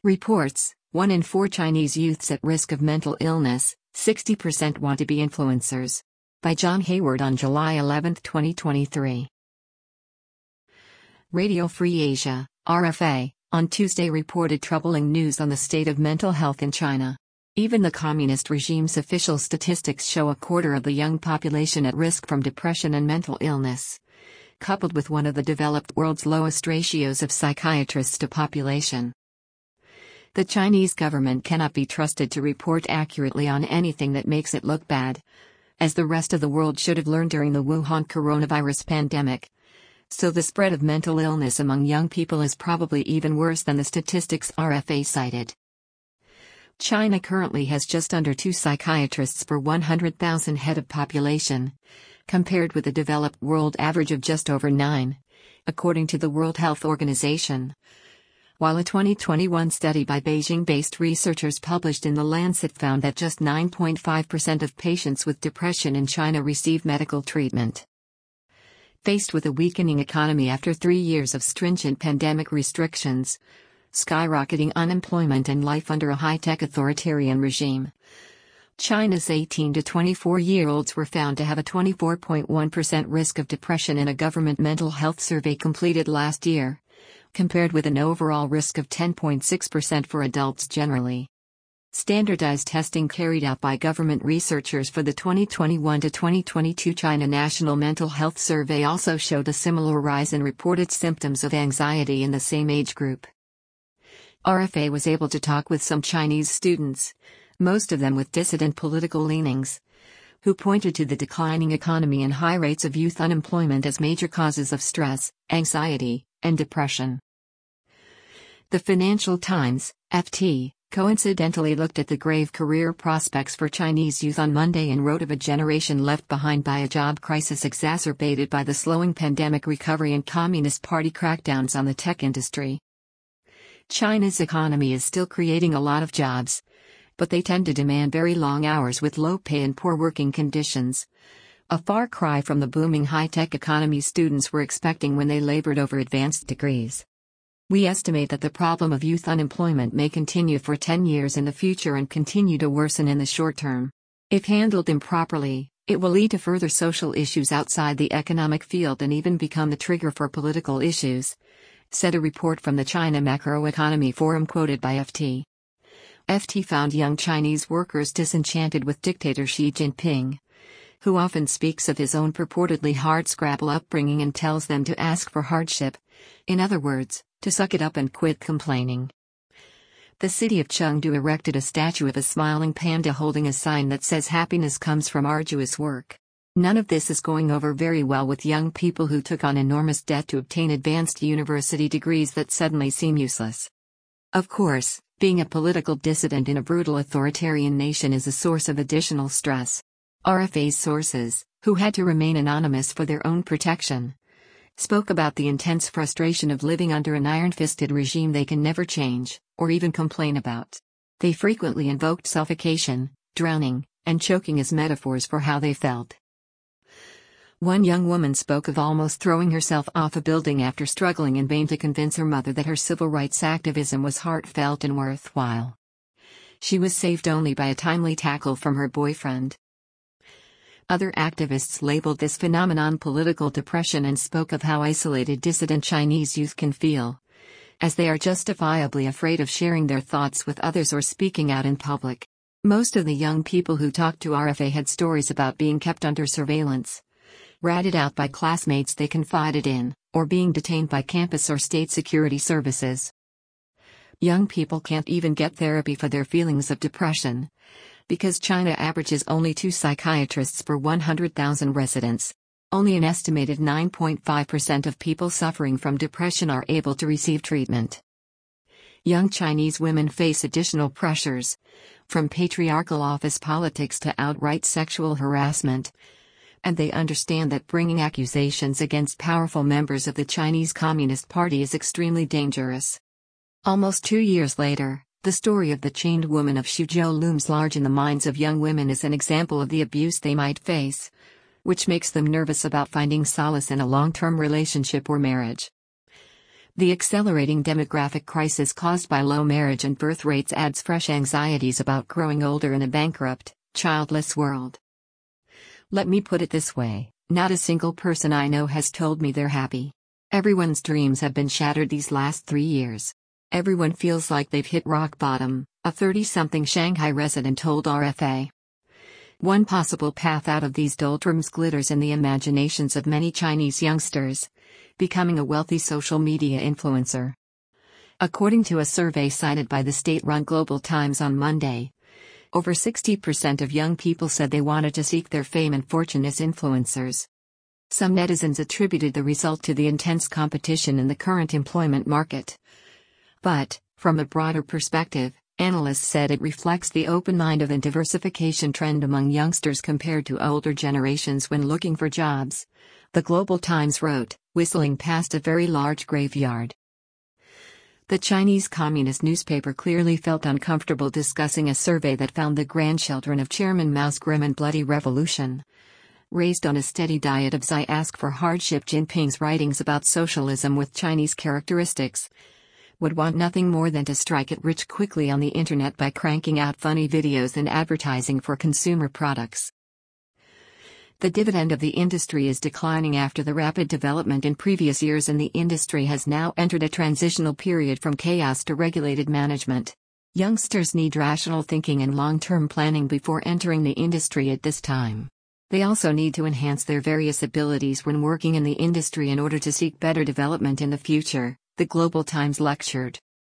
Reports: 1 in 4 Chinese youths at risk of mental illness, 60% want to be influencers. By John Hayward on July 11, 2023. Radio Free Asia, RFA, on Tuesday reported troubling news on the state of mental health in China. Even the communist regime's official statistics show a quarter of the young population at risk from depression and mental illness, coupled with one of the developed world's lowest ratios of psychiatrists to population. The Chinese government cannot be trusted to report accurately on anything that makes it look bad, as the rest of the world should have learned during the Wuhan coronavirus pandemic. So the spread of mental illness among young people is probably even worse than the statistics RFA cited. China currently has just under 2 psychiatrists per 100,000 head of population, compared with the developed world average of just over 9, according to the World Health Organization. While a 2021 study by Beijing-based researchers published in The Lancet found that just 9.5% of patients with depression in China receive medical treatment. Faced with a weakening economy after 3 years of stringent pandemic restrictions, skyrocketing unemployment and life under a high-tech authoritarian regime, China's 18 to 24-year-olds were found to have a 24.1% risk of depression in a government mental health survey completed last year, compared with an overall risk of 10.6% for adults generally. Standardized testing carried out by government researchers for the 2021 to 2022 China National Mental Health Survey also showed a similar rise in reported symptoms of anxiety in the same age group. RFA was able to talk with some Chinese students, most of them with dissident political leanings, who pointed to the declining economy and high rates of youth unemployment as major causes of stress, anxiety, and depression. The Financial Times, FT, coincidentally looked at the grave career prospects for Chinese youth on Monday and wrote of a generation left behind by a job crisis exacerbated by the slowing pandemic recovery and Communist Party crackdowns on the tech industry. China's economy is still creating a lot of jobs, but they tend to demand very long hours with low pay and poor working conditions, a far cry from the booming high-tech economy students were expecting when they labored over advanced degrees. We estimate that the problem of youth unemployment may continue for 10 years in the future and continue to worsen in the short term. If handled improperly, it will lead to further social issues outside the economic field and even become the trigger for political issues, said a report from the China Macroeconomy Forum quoted by FT. FT found young Chinese workers disenchanted with dictator Xi Jinping, who often speaks of his own purportedly hardscrabble upbringing and tells them to ask for hardship, in other words, to suck it up and quit complaining. The city of Chengdu erected a statue of a smiling panda holding a sign that says happiness comes from arduous work. None of this is going over very well with young people who took on enormous debt to obtain advanced university degrees that suddenly seem useless. Of course, being a political dissident in a brutal authoritarian nation is a source of additional stress. RFA's sources, who had to remain anonymous for their own protection, spoke about the intense frustration of living under an iron-fisted regime they can never change, or even complain about. They frequently invoked suffocation, drowning, and choking as metaphors for how they felt. One young woman spoke of almost throwing herself off a building after struggling in vain to convince her mother that her civil rights activism was heartfelt and worthwhile. She was saved only by a timely tackle from her boyfriend. Other activists labeled this phenomenon political depression and spoke of how isolated dissident Chinese youth can feel, as they are justifiably afraid of sharing their thoughts with others or speaking out in public. Most of the young people who talked to RFA had stories about being kept under surveillance, ratted out by classmates they confided in, or being detained by campus or state security services. Young people can't even get therapy for their feelings of depression, because China averages only 2 psychiatrists per 100,000 residents. Only an estimated 9.5% of people suffering from depression are able to receive treatment. Young Chinese women face additional pressures, from patriarchal office politics to outright sexual harassment, and they understand that bringing accusations against powerful members of the Chinese Communist Party is extremely dangerous. Almost 2 years later, the story of the chained woman of Xuzhou looms large in the minds of young women as an example of the abuse they might face, which makes them nervous about finding solace in a long-term relationship or marriage. The accelerating demographic crisis caused by low marriage and birth rates adds fresh anxieties about growing older in a bankrupt, childless world. Let me put it this way, not a single person I know has told me they're happy. Everyone's dreams have been shattered these last 3 years. Everyone feels like they've hit rock bottom, a 30-something Shanghai resident told RFA. One possible path out of these doldrums glitters in the imaginations of many Chinese youngsters: becoming a wealthy social media influencer. According to a survey cited by the state-run Global Times on Monday, over 60% of young people said they wanted to seek their fame and fortune as influencers. Some netizens attributed the result to the intense competition in the current employment market. But, from a broader perspective, analysts said it reflects the open-minded and diversification trend among youngsters compared to older generations when looking for jobs. The Global Times wrote, whistling past a very large graveyard. The Chinese Communist newspaper clearly felt uncomfortable discussing a survey that found the grandchildren of Chairman Mao's grim and bloody revolution, raised on a steady diet of Xi, ask for hardship. Jinping's writings about socialism with Chinese characteristics would want nothing more than to strike it rich quickly on the internet by cranking out funny videos and advertising for consumer products. The dividend of the industry is declining after the rapid development in previous years, and the industry has now entered a transitional period from chaos to regulated management. Youngsters need rational thinking and long-term planning before entering the industry at this time. They also need to enhance their various abilities when working in the industry in order to seek better development in the future, the Global Times lectured.